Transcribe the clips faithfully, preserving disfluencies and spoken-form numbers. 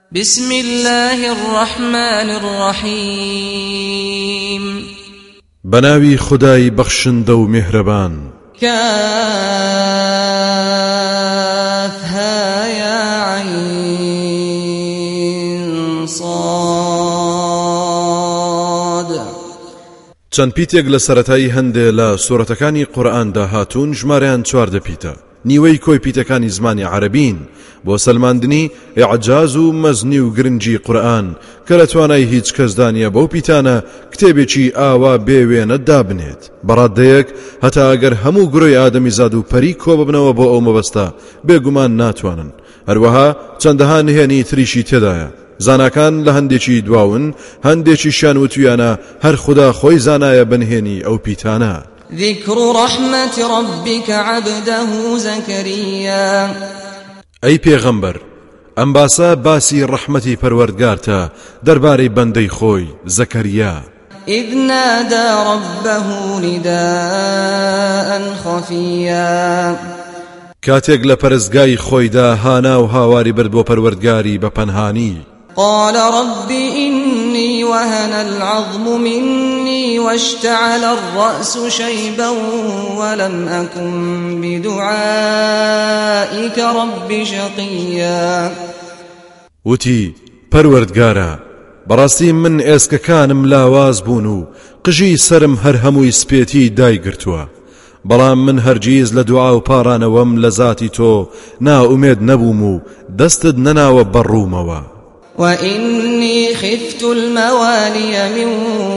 بسم الله الرحمن الرحيم بناوي خداي بخشن دو مهربان كافها يا عين صاد چەند پیتێک لە سەرەتایی هەندێ لە سورەتەکانی قورئاندا هاتوون ژمارەیان چواردە پیتە نیوەی کۆی پیتەکانی زمانی عەرەبین بۆ سەلماندنی ئیعجاز و مەزنی و گرنگی قورئان کە لە توانای هیچ کەسدا نییە بەو پیتانە کتێبێکی ئاوا بێوێنە دابنێت بەڕادەیەک هەتا ئەگەر هەموو گرۆی ئادەمیزاد و پەری کۆ ببنەوە بۆ ئەو مەبەستە بێگومان ناتوانن هەروەها چەندەها نهێنی تریشی تێدایە زاناکان لە هەندێکی دواون هەندێکی شان وتویانە هەر خدا خۆی زانایە بنهێنی ئەو پیتانە ذكر رحمة ربك عبده زكريا أي پیغمبر ئەم باسە باسی ڕەحمەتی پەروەردگارتە دەربارەی بەندەی خۆی زەکەریا إذ نادى ربه نداء خفيا کاتێک لە پەرستگای خۆیدا هانا و هاواری برد بۆ پەروەردگاری بە پەنهانی قال رب إني وهن العظم مني واشتعل الرأس شيبا ولم أكن بدعائك رب شقيا وتی پەروەردگارە بەڕاستی من ئێسکەکانم لاواز بوون و قژی سرم هەر هەمووی سپێتی دایگرتووە بەڵام من هەرگیز لە دوعا و پارانەوەم لە ذاتی تۆ ناومێد نەبووم و دەستت نەناوە بەڕوومەوە وإني خفت الموالي من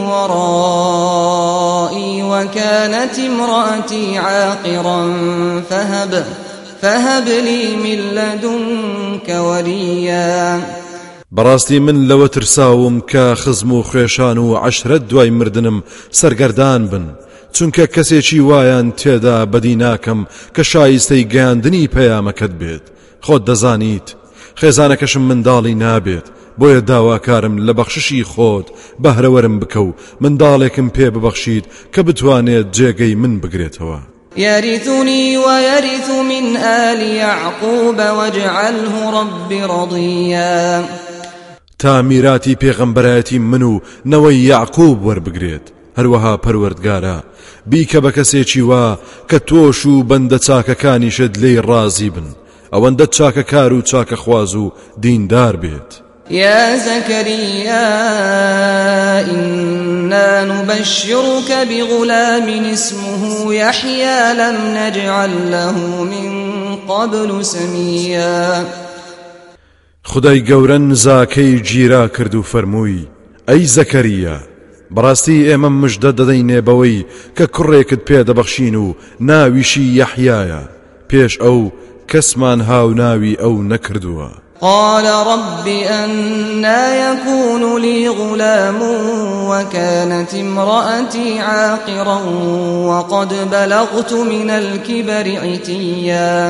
ورائي وكانت امرأتي عاقرا فهب فهب لي من لدنك وليا بەڕاستی من لەوە ترساوم کە خزم و خوێشان و عەشرەت دوای مردنم سەرگەردان بن چونکە کەسێکی وایان تێدا بەدی ناکەم کە شایستەی گەیاندنی پەیامەکەت بێت خۆت دەزانیت خێزانەکەشم منداڵی نابێت بۆیە داواکارم لە بەخششی خۆت بەهرەوەرم بکە و منداڵێکم پێ ببەخشیت کە بتوانێت جێگەی من بگرێتەوە يرثني ويرث من آل يعقوب واجعله رب رضيا تا میراتی پێغەمبەرایەتی من و نەوەی یعقوب وەربگرێت هەروەها پەروەردگارە بیکە بە کەسێکی وا کە تۆش و بەندە چاکەکانیشت لێی ڕازی بن ئەوەندە چاکەکار و چاکەخواز و دیندار بێت يا زكريا إنا نبشرك بغلام اسمه يحيى لم نجعل له من قبل سميا خدای گەورە نزاکەی گیرا کرد و فەرمووی ئەی زەکەریا بەڕاستی ئێمە مژدە دەدەینێ بەوەی کە کوڕێکت پێدەبەخشین و ناویشی یەحیایە پێش ئەو کەسمان هاو ناوی ئەو نەکردووە قال رب أنا يكون لي غلام وكانت امرأتي عاقرا وقد بلغت من الكبر عتيا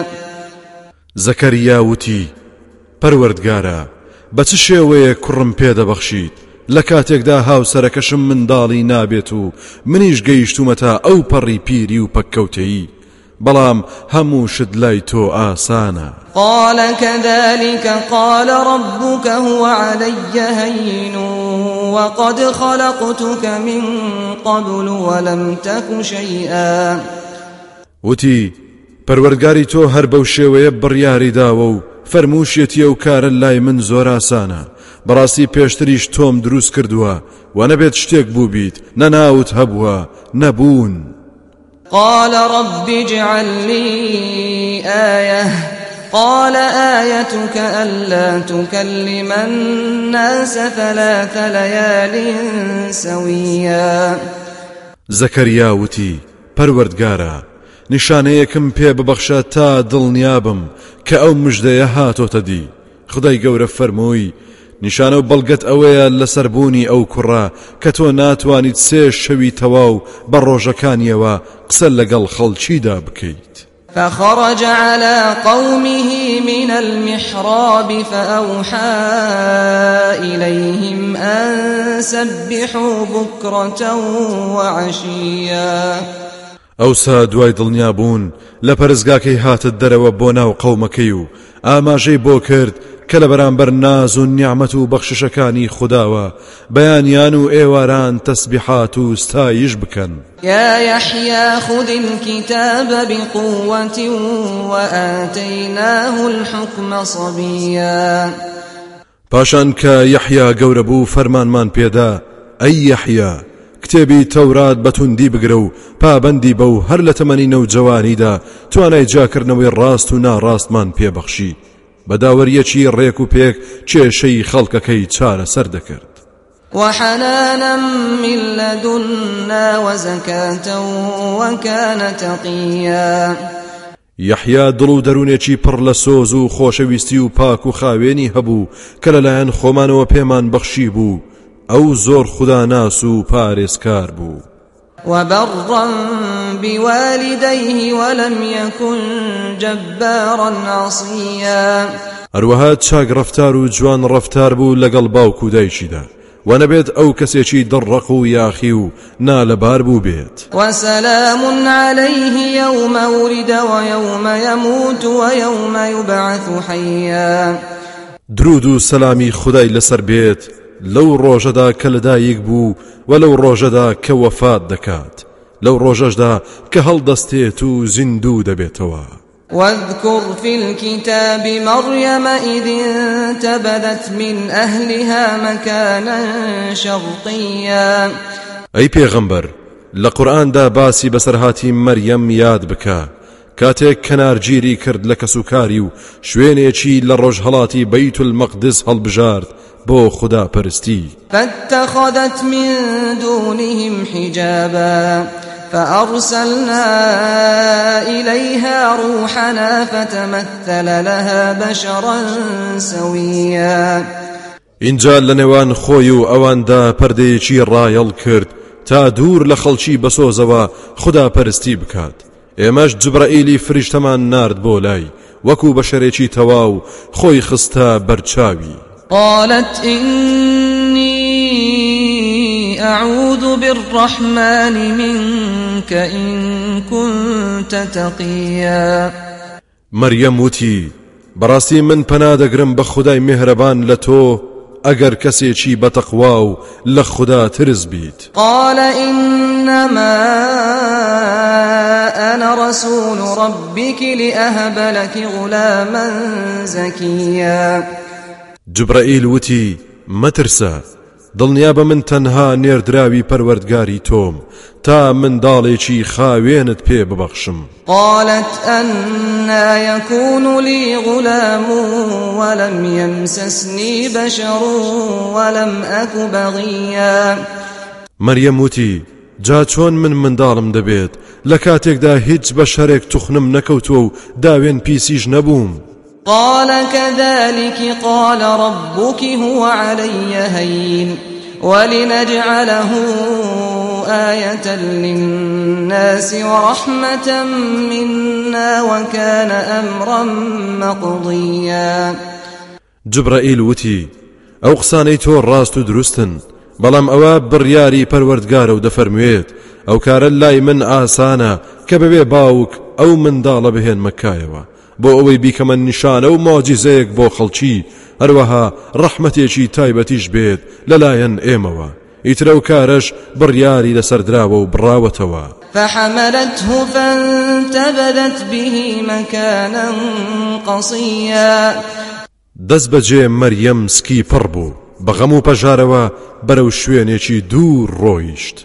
زكريا وتي پەروەردگارە بە چ شێوەیە کوڕم پێدەبەخشیت لە کاتێکدا هاوسەرەکەشم منداڵی نابێت و منیش گەیشتومەتە ئەو پەڕی پیری و پەککەوتەیی بەڵام هەموو شت لای تۆ ئاسانە قال كذلك قال ربك هو علي هين وقد خلقتك من قبل ولم تك شيئا وتی پەروەردگاری تۆ هەر بەو شێوەیە بڕیاری داوە و فەرمووشێتی ئەو کارە لای من زۆر ئاسانە بەڕاستی پێشتریش تۆم دروست کردووە و نەبێت شتێک بوو بیت نەناوت هەبووە نەبوون قال رب اجعل لي آية قال آيتك ألا تكلم الناس ثلاث ليال سويا زكريا وتي پەروەردگارە نیشانەیەکم پێ ببەخشە تا دڵنیابم کە ئەو مژدەیە هاتۆتە دی خدای گەورە فەرمووی نیشانە و بەڵگەت ئەوەیە لەسەربوونی ئەو کوڕە کە تۆ ناتوانیت سێ شەوی تەواو بە ڕۆژەکانیەوە قسە لەگەڵ خەڵکیدا بکەیت فخرج على قومه من المحراب فأوحى إليهم أن سبحوا بكرة وعشيا ئەوسا دوای دڵنیابوون لە پەرستگاکەی هاتت دەرەوە بۆ ناو قەومەکەی و ئاماژەی بۆ کرد کە لە بەرامبەر ناز و نیعمەت و بەخششەکانی خودداوە بەیانیان و ئێواران تەسبیحات و ستایش بکەن. يا يحيى خذ الكتاب بقوة وآتيناه الحكم صبيا. پاشان کە یەحیا گەورە بوو فەرمانمان پێدا ئەی یەحیا کتێبی تەورات بەتوندی بگرە و پابەندی بە و هەر لە تەمەنی نەوجەوانیدا توانای جاکردنەوەی ڕاست و ناڕاستمان پێبەخشی بەداوەریەکی ڕێک و پێک کێشەی خەڵکەکەی چارەسەر دەکرد. وحنانا من لدنا وزكاة وكان تقيا. یەحیا دڵ و دەروونێکی پڕ لە سۆز و خۆشەویستی و پاک و خاوێنی هەبوو کە لەلایەن خۆمانەوە پێمان بەخشی بوو ئەو زۆر خوداناس و پارێزکار بوو. وبرا بوالديه ولم يكن جبارا عصيا. هەروەها چاک ڕەفتار و جوان ڕەفتار بوو لەگەڵ باوک و دایکیدا و نەبێت ئەو کەسێکی دڕق و یاخی و نالەبار بوو بێت. وسلام عليه يوم ولد ويوم يموت ويوم يبعث حيا. درود و سەلامی خودای لەسەر بێت لەو ڕۆژەدا کە لەدایک بوو و لەو ڕۆژەدا کە وەفات دەکات لەو ڕۆژەشدا کە هەڵدەستێت و زیندوو دەبێتەوە. واذكر في الكتاب مريم إذ انتبذت من أهلها مكانا شرقيا. أي پیغمبر لقرآن دا باسی بسرهاتی مریم یاد بکا کاتێک کەنارگیری کرد لە کەسوکاری و شوێنێکی لە ڕۆژهەڵاتی بەیت المەقدس هەڵبژارد بۆ خدا پەرستی. فاتخذت من دونهم حجابا فأرسلنا إليها روحنا فتمثل لها بشرا سويا. اینجا لەنێوان خۆی و ئەواندا پەردەیەکی ڕایەڵ کرد تا دوور لە خەڵکی بەسۆزەوە خدا پەرستی بکات. ئێمەش جبرائیلی فریشتەمان نارد بۆ لای وەکو بەشەرێکی تەواو خۆی خستە بەرچاوی. قالت إني أعوذ بالرحمن منك إن كنت تقيا. مريم وتی بەڕاستی من پەنا دەگرم بە خودای میهرەبان لە تۆ ئەگەر کەسێکی بەتەقوا و لە خوددا ترس بیت. قال إنما أنا رسول ربك لأهب لك غلاما زكيا. جبرائیل وتی مەترسە دڵنیابە من تەنها نێردراوی پەروەردگاری تۆم تا منداڵێکی خاوێنت پێ ببەخشم. قالت أنا يكون لي غلام ولم يمسسني بشر ولم أك بغيا. مريم وتی جا چۆن من منداڵم دەبێت لە کاتێکدا هیچ بەشەرێک توخنم نەکەوتووە و داوێن پیسیش نەبووم. قال كذلك قال ربك هو علي هين ولنجعله آية للناس ورحمة منا وكان أمرا مقضيا. جبرائيل وتي أو قساني تۆ ڕاست و دروستن بەڵام ئەوە بڕیاری پەروەردگارە و دەفەرموێت ئەو کارە لای من ئاسانە کە بەبێ باوک ئەو منداڵە بهێن مەکایەوە بۆ ئەوەی بیکەمە نیشانە و مۆجیزەیەک بۆ خەڵکی هەروەها ڕەحمەتێکی تایبەتیش بێت لەلایەن ئێمەوە ئیترە و کارەش بڕیاری لەسەردراوە و بڕاوەتەوە. فحملته فانتبذت به مكانا قصيا. دەست بەجێ مەریەم سکی پڕ بوو بەغەم و پەژارەوە بەرەو شوێنێکی دوور ڕۆیشت.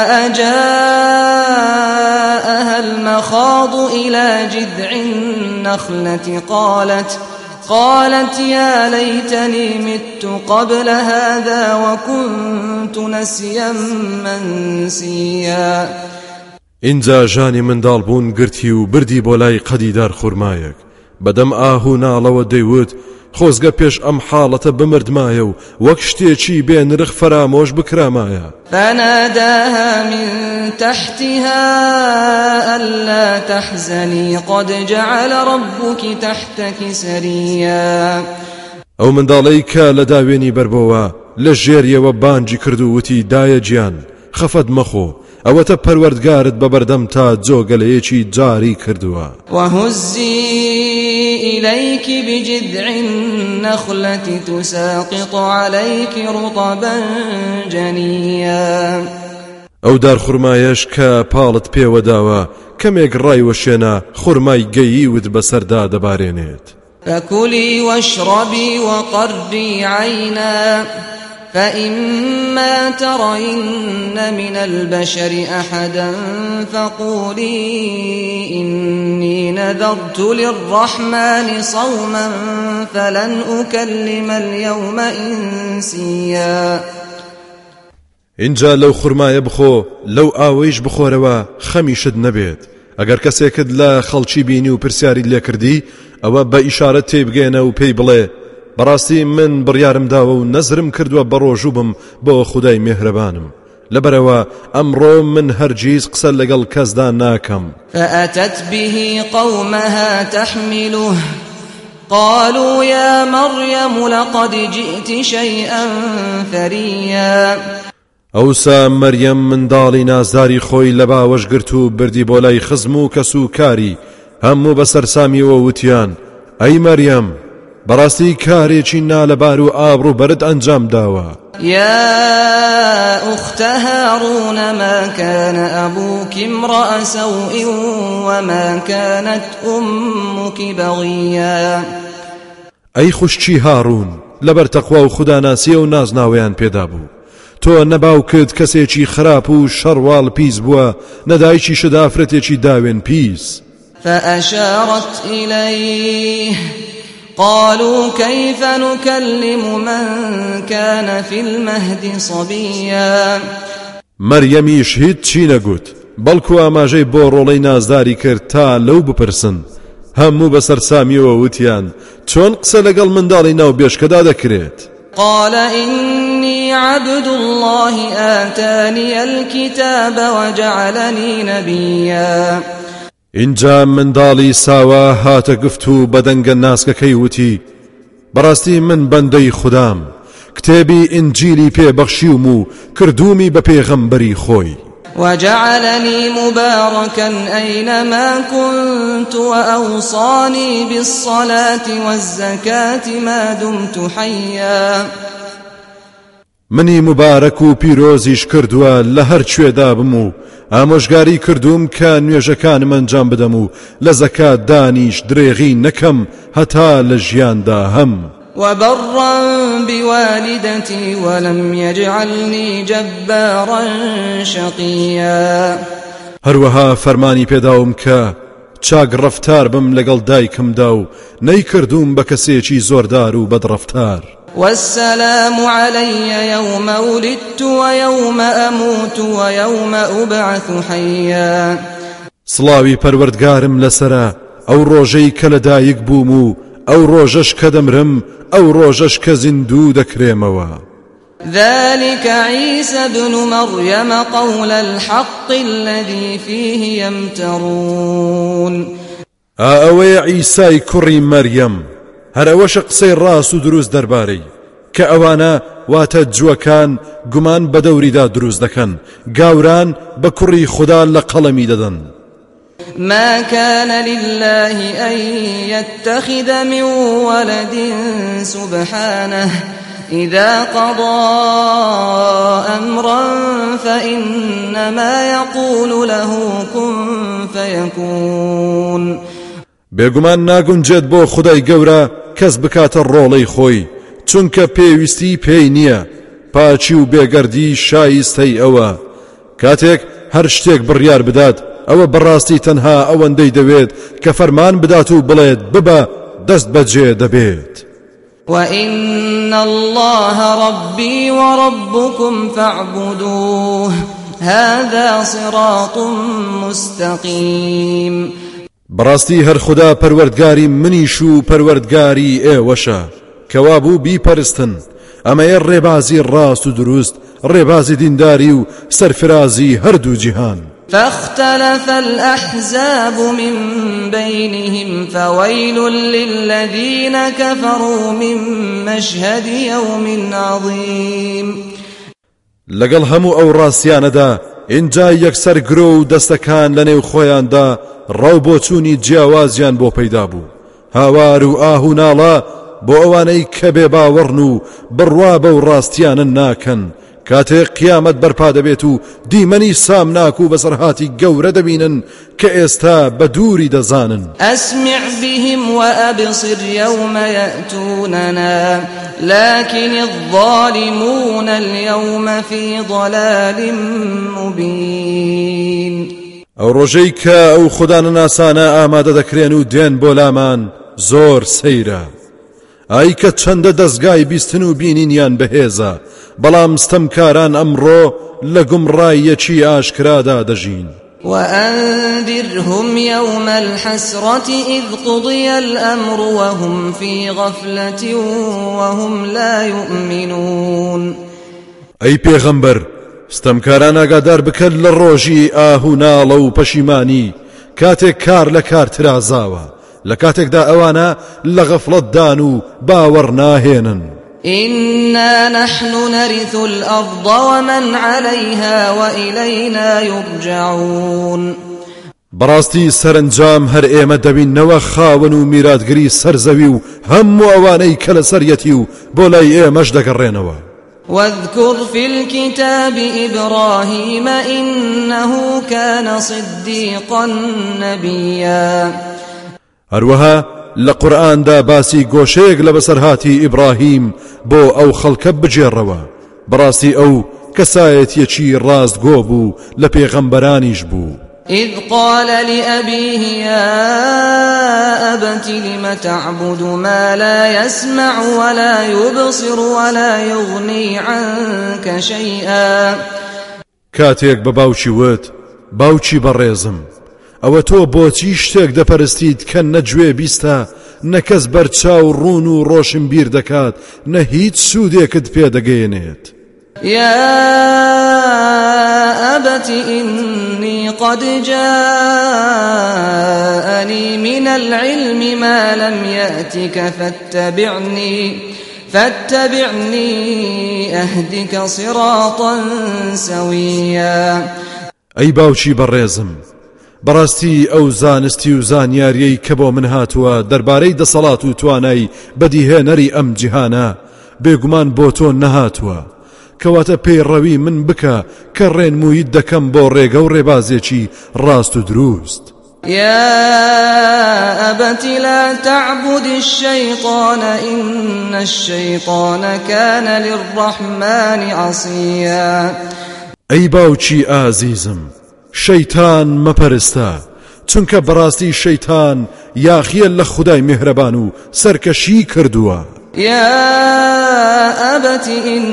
فأجاءها المخاض إلى جذع النخلة قالت قالت يا ليتني مت قبل هذا وكنت نسيا منسيا. اینجا ژانی منداڵ بوون گرتی و بردی بۆ لای قەدیدار خورمایەک بەدەم ئاهو ناڵەوە دەیوت خۆزگە پێش ئەم حاڵەتە بمردمایە و وەک شتێکی بێ نرخ فرامۆش بکرامایە. فناداها من تحتها ألا تحزني قد جعل ربك تحتك سريا. ئەو منداڵەی کە لە داوێنی بەربەوە لە ژێریەوە بانجی کرد و وتی دایە گیان خەفەت مەخۆ ئەوەتە پەروەردگارت بەبەردەم تا جۆگەلەیەکی جاری کردووە. وهزي إليك بجذع النخلة تساقط عليك رطبا جنيا. ئەو دار خوڕمایەش کە پاڵت پێوەداوە کەمێک ڕایوەشێنە خوڕمای گەییوت بەسەردا دەبارێنێت. فكلي واشربي وقري عينا فإما ترين من البشر أحدا فقولي إني نذرت للرحمن صوما فلن أكلم اليوم إنسيا. اینجا لەو خوڕمایە بخۆ لەو ئاوەیش بخۆرەوە خەمیشت نەبێت. ئەگەر کەسێکت لە خەڵکی بینی و پرسیاری لێ کردی ئەوە بە ئیشارەت تێبگەێنە و پێی بڵێ بەڕاستی من بڕیارم داوە و نەزرم کردووە بەڕۆژوو بم بۆ خودای میهرەبانم لەبەرەوە ئەمڕۆ من هەرگیز قسە لەگەڵ کەسدا ناکەم. فأتت به قومها تحمله قالوا يا مريم لقد جئت شيئا فريا. ئەوسا مەریەم منداڵی نازداری خۆی لە باوەش گرت و بردی بۆ لای خزم و کەس و کاری هەموو بەسەرسامیەوە وتیان ئەی مەریەم بەڕاستی کارێکی نالەبار و ئابڕوو بەرد ئەنجام داوە. يا أخت هارون ما كان أبوك امرأ سوء وما كانت أمك بغيا. ئەی خوشکی هاڕون لەبەر تەقوا و خوداناسیە و نازناویان پێدا بوو تۆ نەباوکت کەسێکی خراپ و شەڕواڵ پیس بووە نەدایکی شدافرەتێکی داوێن پیس. فأشارت إليه قالوا كيف نكلم من كان في المهد صبيا. مەریەمیش هیچ چی نەگوت بەڵکو ئاماژەی بۆ ڕۆڵەی نازداری کرد تا لەو بپرسن. هەموو بەسەرسامیەوە وتیان چۆن قسە لەگەڵ منداڵی ناو بێشکەدا دەکرێت. قال إني عبد الله آتاني الكتاب وجعلني نبيا. اینجا منداڵی ساوا هاتە گفت و بەدەنگە ناسکەکەی وتی بەڕاستی من بەندەی خودام کتێبی ئینجیلی پێبەخشیوم و کردومی بە پێغەمبەری خۆی. وجعلني مباركا أينما كنت وأوصاني بالصلاة والزكاة ما دمت حيا. منی مبارەک و پیرۆزیش کردووە لە هەر کوێدا بم و ئامۆژگاری کردوم کە نوێژەکانم ئەنجام بدەم و لە زەکات دانیش درێغی نەکەم هەتا لە ژیاندا هەم. وبرا بوالدتي ولم يجعلني جبارا شقيا. هەروەها فەرمانی پێداوم کە چاک ڕەفتار بم لەگەڵ دایکمدا و نەیکردوم بە کەسێکی زۆردار و بەدڕەفتار. والسلام علي يوم ولدت ويوم أموت ويوم أبعث حيا. سڵاوی پەروەردگارم لەسرە ئەو ڕۆژەی کە لەدایک بووم و ئەو ڕۆژەش کە دەمرم ئەو ڕۆژەش کە زیندوو دەکرێمەوە. ذلك عيسى ابن مريم قول الحق الذي فيه يمترون. ئەوەیە عیسای کوڕی مەریەم هەر ئەوەشە قسەی ڕاست و دروست دەربارەی کە ئەوانە واتە جووەکان گومان بە دەوریدا دروست دەکەن گاوران بە کوڕی خوددا لە قەڵەمی دەدەن. ما كان لله أن يتخذ من ولد سبحانه إذا قضى أمرا فإنما يقول له كن فيكون. بێگومان ناگونجێت بۆ خودای گەورە کەس بکاتە ڕۆڵەی خۆی چونکە پێویستی پێی نییە پاچی و بێگەردی شایستەی ئەوە کاتێک هەر شتێک بڕیار بدات ئەوە بەڕاستی تەنها ئەوەندەی دەوێت کە فەرمان بدات و بڵێت ببە دەست بەجێ دەبێت. وإن الله ربي وربكم فاعبدوه هذا صراط مستقيم. بەڕاستی هەر خوددا پەروەردگاری منیش و پەروەردگاری ئێوەشە کەوا بوو بیپەرستن ئەمەیە ڕێبازی ڕاست و دروست ڕێبازی دینداری و سەرفرازی هەردوو جیهان. فاختلف الأحزاب من بينهم فويل للذين كفروا من مشهد يوم عظيم. لەگەڵ هەموو ئەو ڕاستیانەدا اینجا یەکسەر گرۆ و دەستەکان لە نێو خۆیاندا ڕاو بۆچوونی جیاوازیان بۆ پەیدا بوو. هاوار و ئاه و ناڵە بۆ ئەوانەی کە بێ باوەڕن و بڕوا بەو ڕاستیانە ناکەن کاتێک قیامەت بەرپا دەبێت و دیمەنی سامناک و بەسەرهاتی گەورە دەبینن کە ئێستا بە دووری دەزانن. ئەسمع بهم وأبصر يوم يأتوننا لكن الظالمون اليوم في ضلال مبين. ئەو ڕۆژەی کە ئەو خوددانە ناسانە ئامادە دەکرێن و دێن بۆ لامان زۆر سەیرە. ئای کە چەندە دەستگای بیستن و بینینیان بەهێزە، بەڵام ستەمکاران ئەمڕۆ لە گومڕایەکی ئاشکرادا دەژین. وأنذرهم يوم الحسرة إذ قضي الأمر وهم في غفلة وهم لا يؤمنون. أي پیغمبر ستەمکاران ئاگادار بکە لە ڕۆژی ئاه و ناڵە و پەشیمانی کاتێک کار لە کار ترازاوە، لە کاتێکدا ئەوانە لە غەفڵەتدان و باوەڕ ناهێنن. إنا نحن نرث الأرض ومن عليها وإلينا يرجعون. بەڕاستی سەرنجام هەر ئێمە دەبینەوە خاوەن و میراتگری سەرزەوی و هەموو ئەوانەی کە لە سەریەتی و بۆ لای ئێمەش دەگەڕێنەوە. واذكر في الكتاب إبراهيم إنه كان صديقا نبيا. هەروەها لە قورئاندا باسی گۆشەیەک لە بەسەرهاتی ئیبراهیم بۆ ئەو خەڵکە بجێڕەوە، بەڕاستی ئەو کەسایەتیەکی ڕاستگۆ بوو لە پێغەمبەرانیش بوو. إذ قال لأبيه يا أبت لم تعبد ما لا يسمع ولا يبصر ولا يغني عنك شيئا. کاتێک بە باوکی وت باوکی بەڕێزم ئەوە تۆ بۆچی شتێک دەپەرستیت کە نەگوێ بیستە نەکەس بەرچاو ڕوون و ڕۆشن بیر دەکات نە هیچ سوودێکت پێدەگەیەنێت. يا أبت إني قد جاءني من العلم ما لم يأتك فاتبعني فاتبعني أهدك صراطا سويا. أي باوشي بەڕێزم بەڕاستی ئەو زانستی و زانیاریەی کە بۆ من هاتووە دەربارەی دەسەڵات و توانای بەدیهێنەری ئەم جیهانە بێگومان بۆ تۆ نەهاتووە، کەواتە پەیڕەوی من بکە کە ڕێنموویت دەکەم بۆ ڕێگە و ڕێبازێکی ڕاست و دروست. يا أبت لا تعبد الشيطان إن الشيطان كان للرحمن عصيا. أي باوچی ئازیزم شەیتان مەپەرستە، چونکە بەڕاستی شەیتان یاخیە لە خودای میهرەبان و سەرکەشی کردووە. يا أبت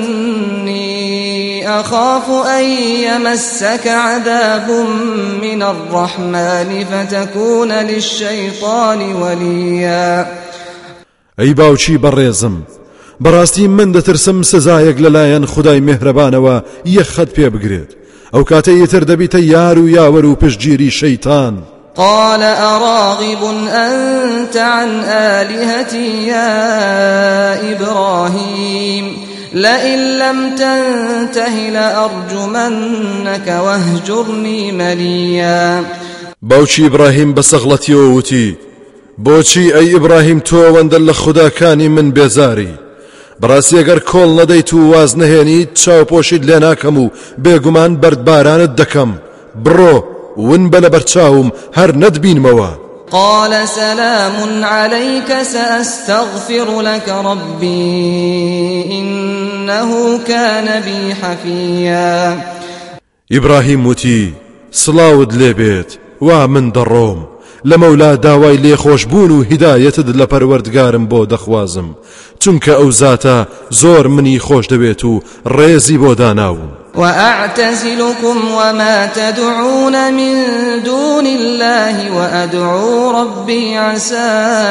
إني أخاف أن يمسك عذاب من الرحمن فتكون للشيطان وليا. أي باوچی بەڕێزم بەڕاستی من دەترسم سزایەک لەلایەن خودای میهرەبانەوە یەخەت پێ بگرێت، ئەو کاتە یەتر دەبیتە یار و یاوەر و پشتگیری شەیتان. قال أراغب أنت عن آلهتي يا إبراهيم لئن لم تنته لأرجمنك واهجرني مليا. باوچی ئیبراهیم بەسەغڵەتیەوە وتی بۆچی ئەی ئیبراهیم تۆ ئەوەندە لە خوداکانی من بێزاری؟ بەڕاستی ئەگەر کۆڵ نەدەیت و واز نەهێنیت چاوپۆشیت لێ ناکەم و بێگومان بەردبارانت دەکەم. بڕۆ ون بە لەبەرچاوم هەر نەتبینمەوە. قال سلام عليك سأستغفر لك ربي إنه كان بي حفيا. إبراهيم وتی سڵاوت لێبێت وا من دەڕۆم لە مەولا داوای لێخۆشبوون و هیدایەتت لە پەروەردگارم بۆ دەخوازم، چونکە ئەو زاتە زۆر منی خۆش دەوێت و ڕێزی بۆ داناوم. وأعتزلكم وما تدعون من دون الله وأدعو ربي عسى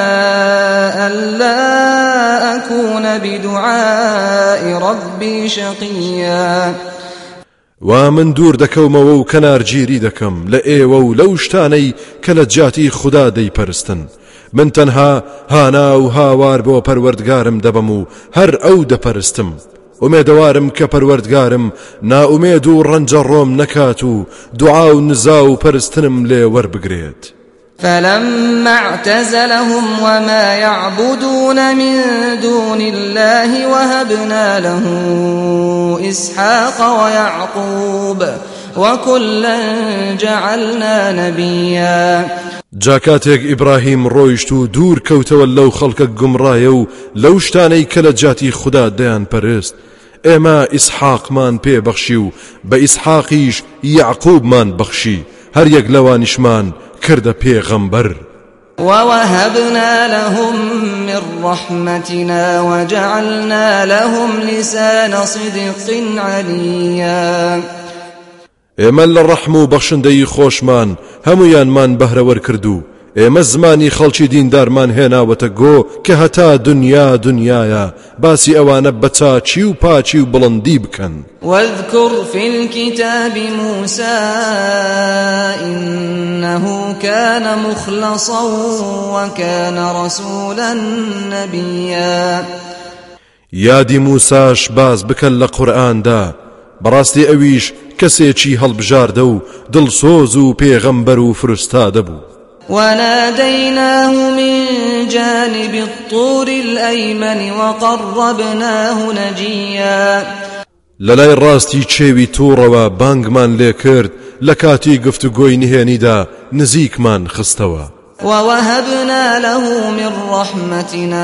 ألا أكون بدعاء ربي شقيا. ومن دوور دەکەومەوە و کەنارگیری دەکەم لە ئێوە و لەو شتانەی کە لە جیاتی خوددا دەیپەرستن. من تەنها هانا و هاوار بۆ پەروەردگارم دەبم و هەر ئەو دەپەرستم ومێدەوارم کە پەروەردگارم ناومێد و ڕەنجە ڕۆم نەکات و دوعا و نزا و پەرستنم لێ وەربگرێت. فلما اعتزلهم وما يعبدون من دون الله وهبنا له إسحاق ويعقوب وكلا جعلنا نبيا. جاکاتێک ئیبراهیم ڕۆیشت و دوور کەوتەوە لەو خەڵکە گومڕایە و لەو شتانەی کە لە جاتی خوددا دەیان پەرست، ئێمە ئیسحاقمان پێبەخشی و بە ئیسحاقیش یعقوبمان بەخشی، هەر یەک لەوانیشمان کردە پێغەمبەر. ووهبنا لهم من رحمتنا وجعلنا لهم لسان صدق عليا. ئێمە لە ڕەحم و بەخشندەی خۆشمان هەمویانمان بەهرەوەر کردو، ئێمە زمانی خەڵکی دیندارمان هێناوەتە گۆ کە هەتا دنیا دنیاە باسی ئەوانە بە چاچی و پاچی و بڵندی بکەن. واذكر في الكتاب موسى إنه كان مخلصا وكان رسولا نبيا. یادی موساش باز بکەن لە قورئاندا، بەڕاستی ئەویش کەسێکی هەڵبژاردە و دڵسۆز و پێغەمبەر و فرستادە بوو. وناديناه من جانب الطور الأيمن وقربناه نجيا. لەلای ڕاستی چێوی تووڕەوە بانگمان لێ کرد، لە کاتی گفتوگۆی نهێنیدا نزیکمان خستەوە. ووهبنا له من رحمتنا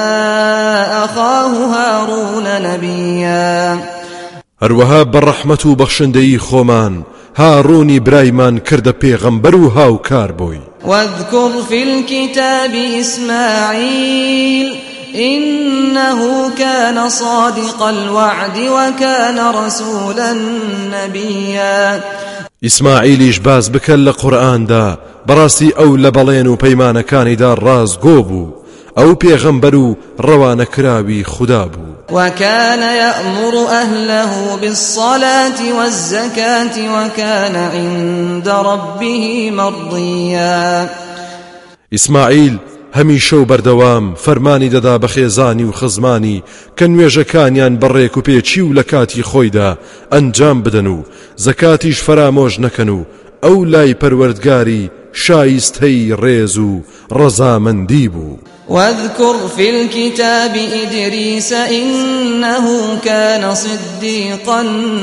أخاه هارون نبيا. هەروەها بەڕەحمەت و بەخشندەی خۆمان هاڕوونی برایمان کردە پێغەمبەر و هاوکار بووی. واذكر في الكتاب إسماعيل إنه كان صادق الوعد وكان رسولا نبيا. ئیسماعیلیش باز بکەن لە قورئاندا، بەڕاستی ئەو لە بەڵێن و پەیمانەکانیدا ڕازگۆ بوو، ئەو پێغەمبەر و ڕەوانەکراوی خوددا بوو. وكان يأمر أهله بالصلاة والزكاة وكان عند ربه مرضيا. ئیسماعیل هەمیشە و بەردەوام فەرمانی دەدا بە خێزانی و خزمانی کە نوێژەکانیان بەڕێک و پێچی و لە کاتی خۆیدا ئەنجام بدەن و زەکاتیش فرامۆژ نەکەن و ئەو لای پەروەردگاری شایستەی ڕێز و ڕەزامەندی بوو. واذكر في الكتاب إدريس إنه كان صديقا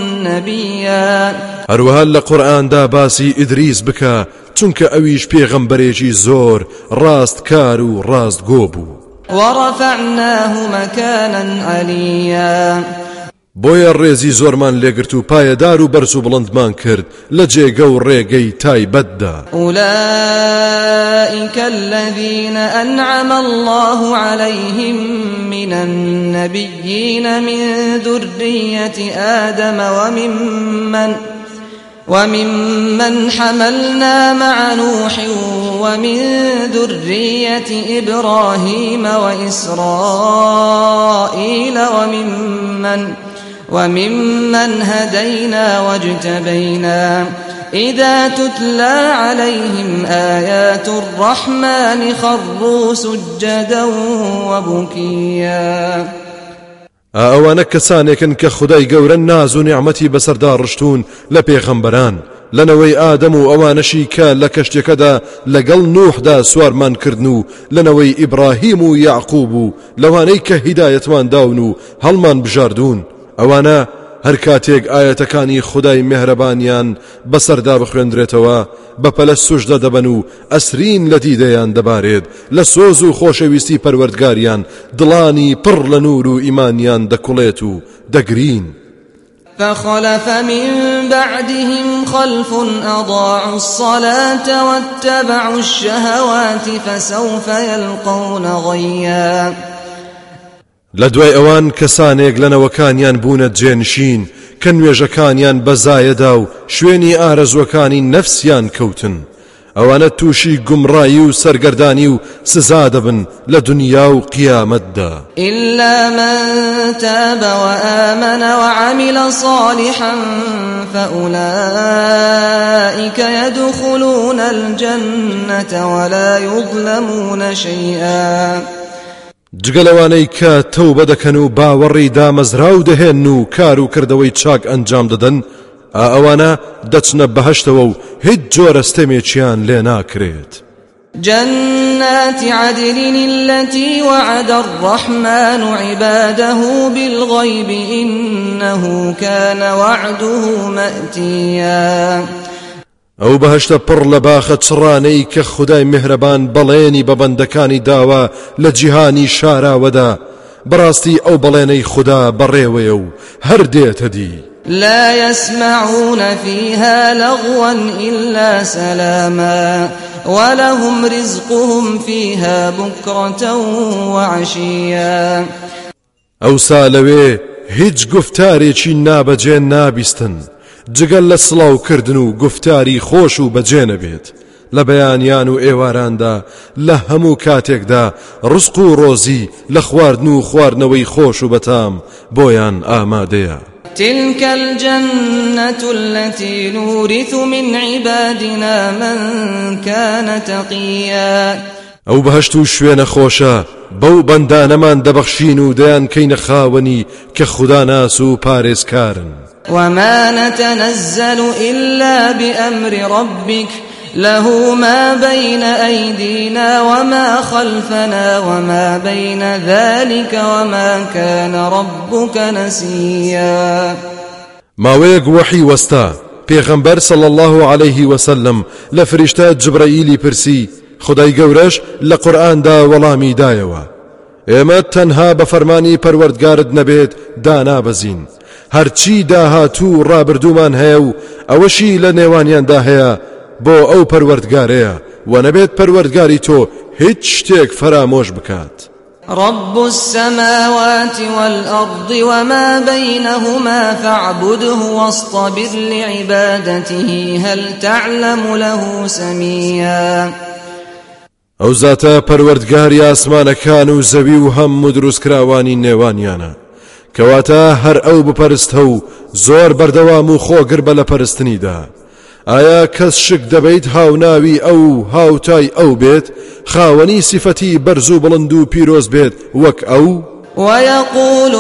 نبيا. هەروەها لە قورئاندا باسی ئیدریس بکە، چونکە ئەویش پێغەمبەرێکی زۆر ڕاستکار و ڕاستگۆ بوو. ورفعناه مكانا عليا. بۆیە ڕێزی زۆرمان لێگرت و پایەدار و بەرز و بڵندمان کرد لە جێگە و ڕێگەی تایبەتدا. أولئك الذين أنعم الله عليهم من النبيين من ذرية آدم وممن وممن حملنا مع نوح ومن ذرية إبراهيم وإسرائيل وممن وممن هدينا واجتبينا إذا تتلى عليهم آيات الرحمن خروا سجدا وبكيا. ئەوانە کەسانێکن کە خودای گەورە ناز و نیعمەتی بەسەردا ڕشتون لە پێغەمبەران، لەنەوەی ئادەم و ئەوانەشی کە لە کەشتێکەدا لەگەڵ نوحدا سوارمان کردن و لەنەوەی ئیبراهیم و یعقوب و لەوانەی کە هیدایەتمان داون و هەڵمان بژاردون، ئەوانە هەر کاتێک ئاەتەکانی خودای مێهرەبانیان بەسەردا بخوێندرێتەوە بەپەلە سوژدە دەبەن و ئەسرین لە دیدەیان دەبارێت، لە سۆز و خۆشەویستی پەروەردگاریان دڵانی پڕ لە نور و ئیمانیان دەکوڵێت و دەگرین. فخلف من بعدهم خلف أضاعوا الصلاة واتبعوا الشهوات فسوف يلقون غيا. لدوای ئەوان کەسانێک لەنەوەکانیان بوونە جێنشین کە نوێژەکانیان بەزایەدا و شوێنی ئارەزوەکانی نەفسیان کەوتن، ئەوانە تووشی گومڕایی و سەرگەردانی و سزا دەبن لە دنیا و قیامەتدا. إلا من تاب وآمن وعمل صالحا فأولئك يدخلون الجنة ولا يظلمون شيئا. جگەلەوانەی کە تەوبە دەکەن و باوەڕی دامەزراو دەهێن و کار و کردەوەی چاک ئەنجام دەدەن، ئەوانە دەچنە بەهەشتەوە و هیچ جۆرە ستەمێکیان لێ ناکرێت. جنات عدن التي وعد الرحمن عباده بالغيب إنه كان وعده مأتيا. ئەو بەهەشتە پڕ لە باخە چڕانەی کە خودای میهرەبان بەڵێنی بە بەندەکانی داوە لە جیهانی شاراوەدا، بەڕاستی ئەو بەڵێنەی خوددا بەڕێوەیە و هەر دێتە دی. لا يسمعون فيها لغوا إلا سلاما ولهم رزقهم فيها بكرة وعشيا. ئەو سالەوێ هیچ گفتارێکی نابەجێ نابیستن جگەل لە سڵاوکردن و گفتاری خۆش و بەجێ نەبێت. لە بەیانیان و ئێواراندا لە هەموو کاتێکدا ڕزق و ڕۆزی لە خواردن و خواردنەوەی خۆش و بەتام بۆیان ئامادەیە. تلك الجنة التي نورث من عبادنا من كان تقيا. ئەو بەهەشت و شوێنە خۆشە بەو بەندانەمان دەبەخشین و دەیان کەینە خاوەنی کە خوددا ناس و پارێزکارن. وما نتنزل إلا بأمر ربك له ما بين أيدينا وما خلفنا وما بين ذلك وما كان ربك نسيا. ماوەیەک وحی وەستا پێغەمبەر صلى الله عليه وسلم لە فریشتە جبرائیلی پرسی خدای گەورەش لە قورئاندا وەڵامی دایەوە ئێمە تەنها بە فەرمانی پەروەردگارت نەبێت دانابەزین هەرچی داهاتوو ڕابردوومان هەیە و ئەوەشی لە نێوانیاندا هەیە بۆ ئەو پەروەردگارەیە و نەبێت پەروەردگاری تۆ هیچ شتێک فرامۆش بکات. رب السماوات والأرض وما بينهما فاعبده واصطبر لعبادته هل تعلم له سميا. ئەو زاتە پەروەردگاری ئاسمانەکان و زەوی و هەموو دروستکراوانی نێوانیانە کەواتە هەر ئەو بپەرستە و زۆر بەردەوام و خۆگر بە لە پەرستنیدا. ئایا کەس شک دەبیت هاوناوی ئەو هاوتای ئەو بێت خاوەنی سیفەتی بەرز و بڵند و پیرۆز بێت وەک ئەو؟ ويقول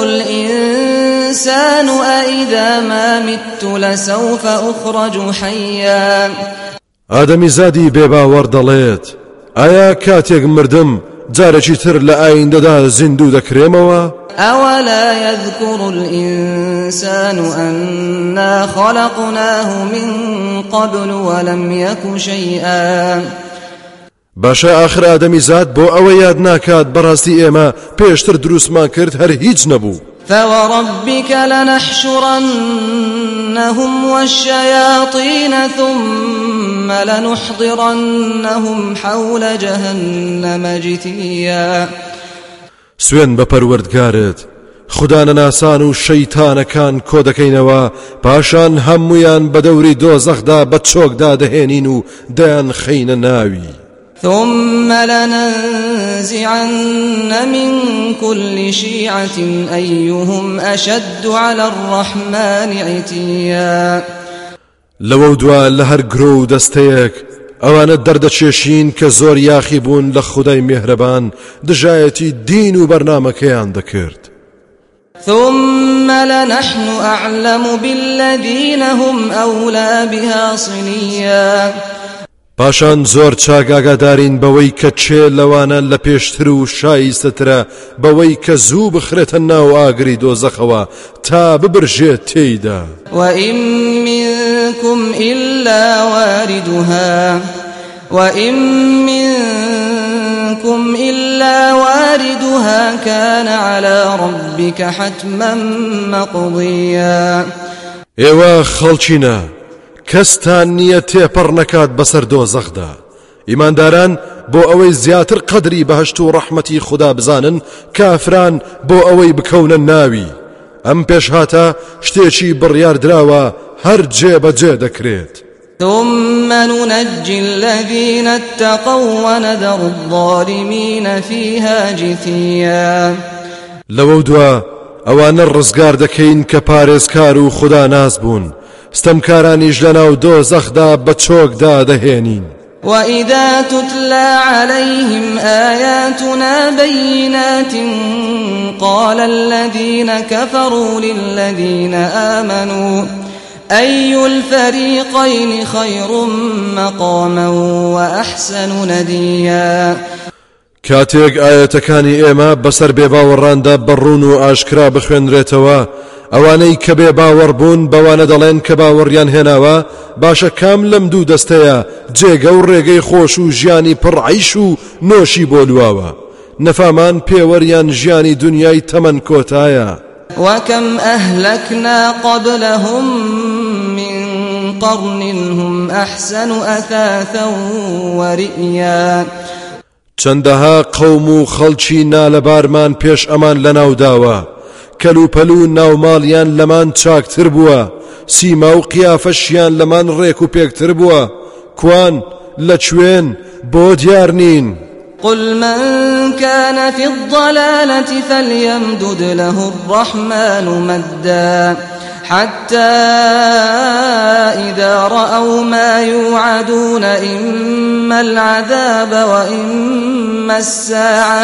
الإنسان أإذا ما مت لسوف أخرج حيا. ئادەمی زادی بێباوەڕ دەڵێت ئایا کاتێک مردم جارێکی تر لە ئایندەدا زیندوو دەکرێمەوە؟ أولا يذكر الإنسان أنا خلقناه من قبل ولم يك شيئا. باشا آخر آدمی زاد بۆ ئەوە یاد ناکات بەڕاستی ئێمە پێشتر دروستمان کرد هەر هیچ نەبوو. فوربك لنحشرنهم والشياطين ثم لنحضرنهم حول جهنم جثيا. سوێن بە پەروەردگارت خوددا نەناسان و شەیتانەکان کۆ دەکەینەوە پاشان هەموویان بە دەوری دۆزەخدا بە چۆکدا دەهێنین و دەیان خەینە ناوی. ثم لننزعن من كل شيعة أيهم أشد على الرحمن عتيا. لەوە دوا لە هەر گرۆ و دەستەیەک ئەوانە دەردەچێشین کە زۆر یاخی بوون لە خودای میهرەبان دژایەتی دین و بەرنامەکەیان دەکرد. ثم لنحن أعلم بالذين هم أولى بها صليا. پاشان زۆر چاگاگادارین بەوەی کە چێ لەوانە لە پێشتر و شایستەترە بەوەی کە زوو بخرێتە ناو ئاگری دۆزەخەوە تا ببرژێت تێیدا. وإن منكم إلا واردها وإن منكم إلا واردها كان على ربك حتما مقضيا. ئێوە خەڵچینە کەستان نییە تێپەڕ نەکات بەسەر دۆزەخدا. ئیمانداران بۆ ئەوەی زیاتر قەدری بەهەشت و ڕەحمەتی خوددا بزانن کافران بۆ ئەوەی بکەونە ناوی. ئەم پێشهاتە شتێکی بڕیاردراوە هەر جێبەجێ دەکرێت. ثم ننجي الذين اتقوا ونذر الظالمين فيها جثيا. لەوە دوا ئەوانە ڕزگار دەکەین کە پارێزکار و خوددا ناز بوون ستەمکارانیش لەناو دۆزەخدا بە چۆکدا دەهێنین. وإذا تتلى عليهم آياتنا بينات قال الذين كفروا للذين آمنوا أي الفريقين خير مقاما وأحسن نديا. کاتێک ئاەتەکانی ئێمە بەسەر بێباوەڕاندا بەڕوون و ئاشکرا بخوێنرێتەوە، ئەوانەی کە بێ باوەڕ بوون بەوانە دەڵێن کە باوەڕیان هێناوە باشە کام لەم دوو دەستەیە جێگە و ڕێگەی خۆش و ژیانی پڕعیش و نۆشی بۆ لواوە. نەفامان پێوەریان ژیانی دنیای تەمەن کۆتایە. وكم أهلكنا قبلهم من قرن هم أحسن أثاثا ورئيا. چەندەها قەوم و خەڵکی نالەبارمان پێش ئەمان لەناوداوە، کەلوپەلو ناوماڵیان لەمان چاکتر بووە، سیما و قیافەشیان لەمان ڕێک و پێکتر بووە، کوان لەکوێن بۆ دیار نین. قل من كان في الضلالة فليمدد له الرحمن مدا حتى إذا رأوا ما يوعدون إما العذاب وإما الساعة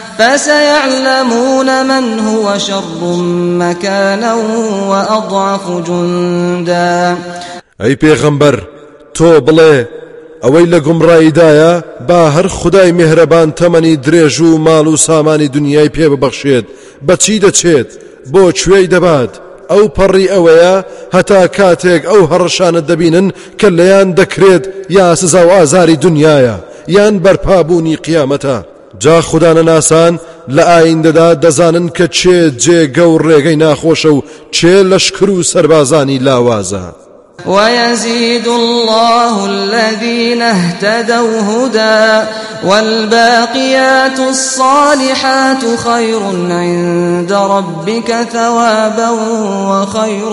فسيعلمون من هو شر مكانا وأضعف جندا. أي پیغمبر تو بڵێ ئەوەی لە گومڕاییدایە با هەر خودای میهرەبان تەمەنی درێژ و ماڵ و سامانی دنیای پێ ببەخشێت بەچی دەچێت بۆ کوێی دەبات. ئەو پەڕی ئەوەیە هەتا کاتێک ئەو هەڕەشانە دەبینن کە لەیان دەکرێت یا سزا و ئازاری دنیایە یان بەرپابوونی قیامەتە. جا خوددانە ناسان لە ئایندەدا دەزانن کە چێ جێگە و ڕێگەی ناخۆشە و چێ لەشکر و سەربازانی لاوازە. ويزيد الله الذين اهتدوا هدى والباقيات الصالحات خير عند ربك ثوابا وخير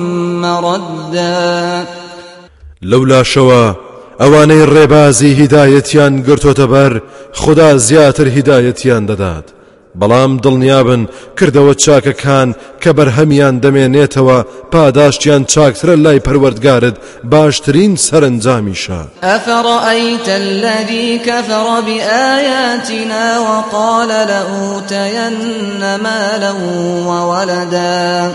مردا. لولا شوا ئەوانەی ڕێبازی هیدایەتیان گرتۆتە بەر خدا زیاتر هیدایەتیان دەدات، بەڵام دڵنیابن کردەوە چاکەکان کە بەرهەمیان دەمێنێتەوە پاداشتیان چاکترە لای پەروەردگارت باشترین سەرنجامیشە. ئەفەڕەئەیتە الذی کەفەڕە بئایاتنا وقال لأوتەیەنە مالا وولدا.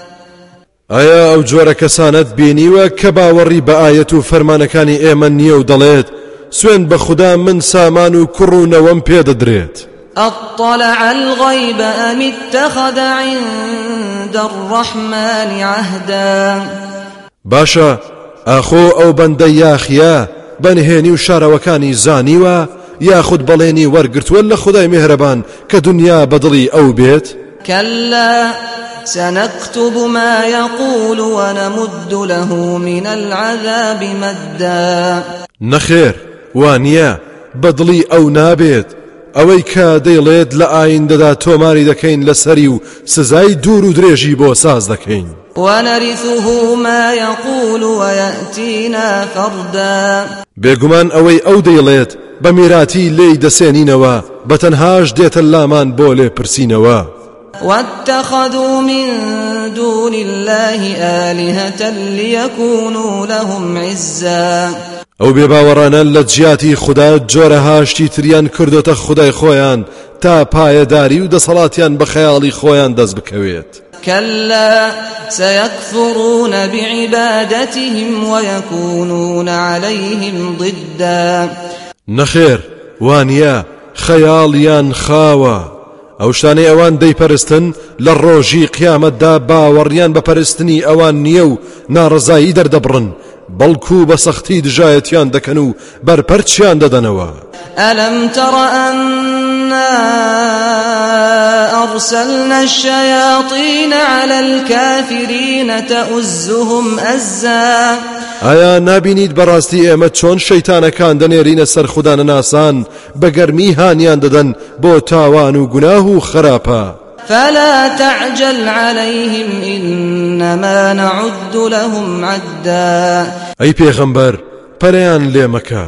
ئایا ئەو جۆرە کەسانت بینیوە کە باوەڕی بە ئایەت و فەرمانەکانی ئێمە نییە و دەڵێت سوێن بە خوددا من سامان و کوڕ و نەوەم پێدەدرێت؟ أطلع الغيب أم اتخذ عند الرحمن عهدا. باشا ئاخۆ ئەو بەندە یاخیە بەنهێنی و شارەوەکانی زانیوە یاخود بەڵێنی وەرگرتووە لە خودای میهرەبان کە دنیا بەدڵی ئەو بێت؟ كلا سنكتب ما يقول ونمد له من العذاب مدا. نەخێر وانە بەدڵی ئەو نابێت، ئەوەی کە دەیڵێت لە ئایندەدا تۆماری دەکەین لەسەری و سزای دوور و درێژی بۆ ساز دەکەین. ونرثه ما يقول ويأتينا فردا. بێگومان ئەوەی ئەو دەیڵێت بە میراتی لێی دەسێنینەوە بەتەنهاش دێتە لامان بۆ لێ پرسینەوە. واتخذوا من دون الله آلهة ليكونوا لهم عزا. ئەو بێباوەڕانە لە جیاتی خوددا جۆرە هاشتی تریان کردوتە خودای خۆیان تا پایەداری و دەسەڵاتیان بە خەیاڵی خۆیان دەست بکەوێت. كلا سيكفرون بعبادتهم ويكونون عليهم ضدا. نەخێر وانە خەیاڵیان خاوە، ئەو شتانەی ئەوان دەیپەرستن لە ڕۆژی قیامەتدا باوەڕیان بە پەرستنی ئەوان نییە و ناڕزایی دەردەبڕن، بەڵکو بە سەختی دژایەتیان دەکەن و بەرپەرچیان دەدەنەوە. ألم تر أنا أرسلنا الشياطين على الكافرين تؤزهم أزا. ئایا نابینیت بەڕاستی ئێمە چۆن شەیتانەکان دەنێرینە سەر خوددانە ناسان بە گەرمی هانیان دەدەن بۆ تاوان و گوناه و خراپە. فلا تعجل عليهم إنما نعد لهم عدا. ئەی پێغەمبەر پەرەیان لێ مەکە،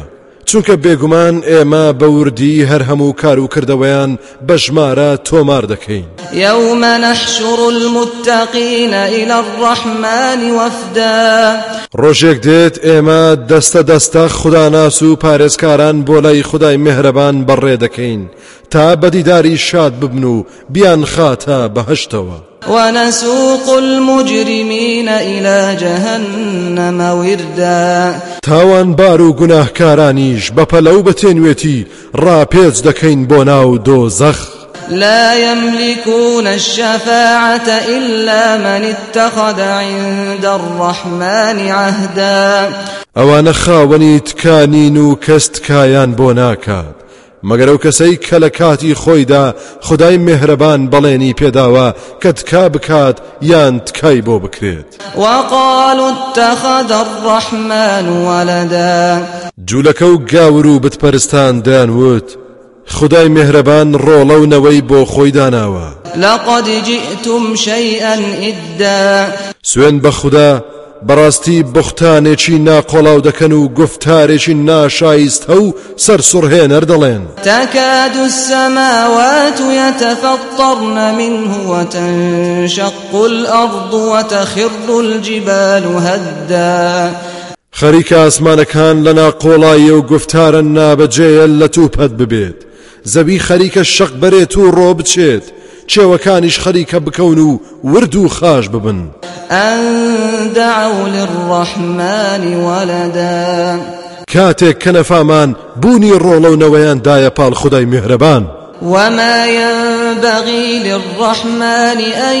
چونکە بێگومان ئێمە بەوردی هەر هەموو کار و کردەوەیان بە ژمارە تۆمار دەکەین. يوم نحشر المتقين إلى الرحمن وفدا ڕۆژێک دێت ئێمە دەستە دەستە خوداناس و پارێزکاران بۆ لای خودای میهرەبان بەڕێ دەکەین تا بەدیداری شاد ببن و بیان خاتە بەهەشتەوە. ونسوق المجرمين إلى جهنم وردا تاوان بار و گوناهکارانیش بەپەلەو بەتێنوێتی ڕاپێچ دەکەین بۆ ناو دۆزەخ. لا يملكون الشفاعة إلا من اتخذ عند الرحمن عهدا ئەوانە خاوەنی تکانین و کەس تکایان بۆ ناکات مەگەر ئەو کەسەی کە لە کاتی خۆیدا خدای مهرەبان بەڵێنی پێداوە کە تکا بکات یان تکای بۆ بکرێت. وقالوا اتخذ الرحمن ولدا جوولەکە و گاور و بتپەرستان دەیانوت خدای مهرەبان ڕۆڵە و نەوەی بۆ خۆی داناوە. لقد جئتم شيئا إدا سوێن بە خوددا بەڕاستی بوختانێکی ناقۆڵاو دەکەن و گفتارێکی ناشایستە و سەرسوڕهێنەر دەڵێن. تكاد السماوات يتفطرن منه وتنشق الأرض وتخر الجبال هدا خەریکە ئاسمانەکان لە ناقۆڵایی و گفتارە نابەجێیە لە تووپەت ببێت زەوی خەریکە شەق بەرێت و ڕۆ بچێت چێوەکانیش خەریکە بکەون و ورد و خاش ببن. أن دعوا للرحمن ولدا کاتێک کە نەفامان بوونی ڕۆڵە و نەوەیان دایە پاڵ خدای میهرەبان. وما ينبغي للرحمن أن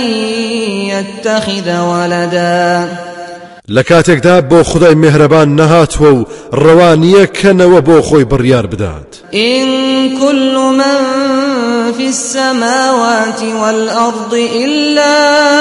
يتخذ ولدا لە کاتێکدا بۆ خدای میهرەبان نەهاتوە و ڕەوانیە کەنەوە بۆ خۆی بڕیار بدات. إن كل من في السماوات والأرض إلا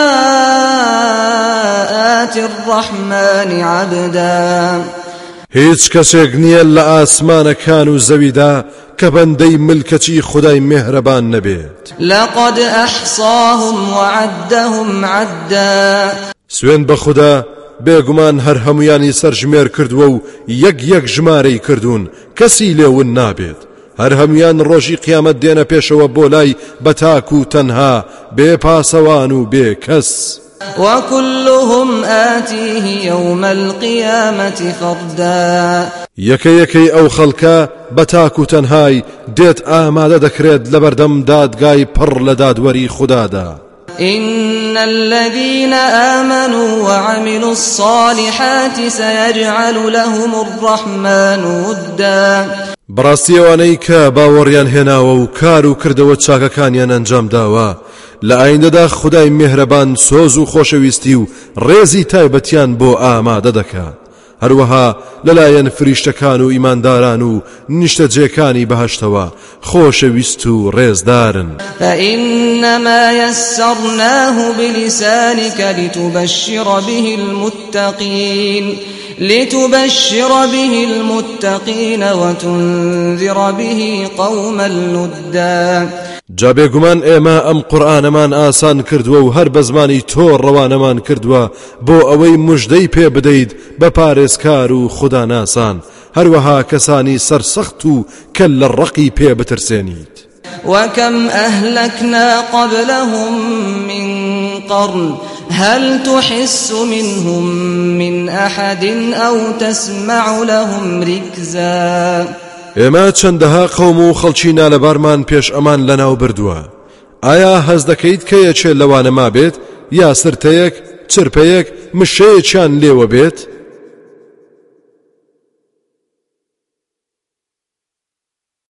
آتي الرحمن عبدا هیچ کەسێک نییە لە ئاسمانەکان و زەویدا کە بەندەی ملکەتی خدای میهرەبان نەبێت. لقد أحصاهم وعدهم عدا سوێن بە خوددا بێگومان هەر هەمویانی سەرژمێر کردووە و یەک یەک ژمارەی کردوون کەسی لێون نابێت. هەر هەمویان ڕۆژی قیامەت دێنە پێشەوە بۆ لای بەتاک و تەنها بێ پاسەوان و بێ کەس. وكلهم آتيه يوم القيامة فردا یەکە یەکەی ئەو خەڵکە بەتاک و تەنهای دێت ئامادە دەکرێت لە بەردەم دادگای پڕ لە دادوەری خوددادا. إن الذين آمنوا وعملوا الصالحات سيجعل لهم الرحمن ودا بەڕاستی ئەوانەی کە باوەڕیان هێناوە و کار و کردەوە چاکەکانیان ئەنجام داوە لە ئایندەدا خدای میهرەبان سۆز و خۆشەویستی و ڕێزی تایبەتیان بۆ ئامادە دەکات. هەروەها لەلایەن فریشتەکان و ئیمانداران و نیشتەجێکانی بەهەشتەوە خۆشەویست و ڕێزدارن. فإنما يسرناه بلسانك لتبشر به المتقين لتبشر به المتقين وتنذر به قوما لدا جا بێگومان ئێمە ئەم قورئانەمان ئاسان کردووە و هەر بە زمانی تۆ ڕەوانەمان کردووە بۆ ئەوەی موژدەی پێ بدەیت بە پارێزکار و خوداناسان هەروەها کەسانی سەرسەخت و کە لە ڕقی پێ بترسێنیت. وكم أهلكنا قبلهم من قرن هل تحس منهم من أحد أو تسمع لهم ركزا ئێمە چەندەها قەوم و خەڵکی نالەبارمان پێش ئەمان لەناو بردووە. ئایا هەز دەکەیت کە یەکێ لەوانە ما بێت یا سرتەیەک چرپەیەک مشەیەکیان لێوە بێت؟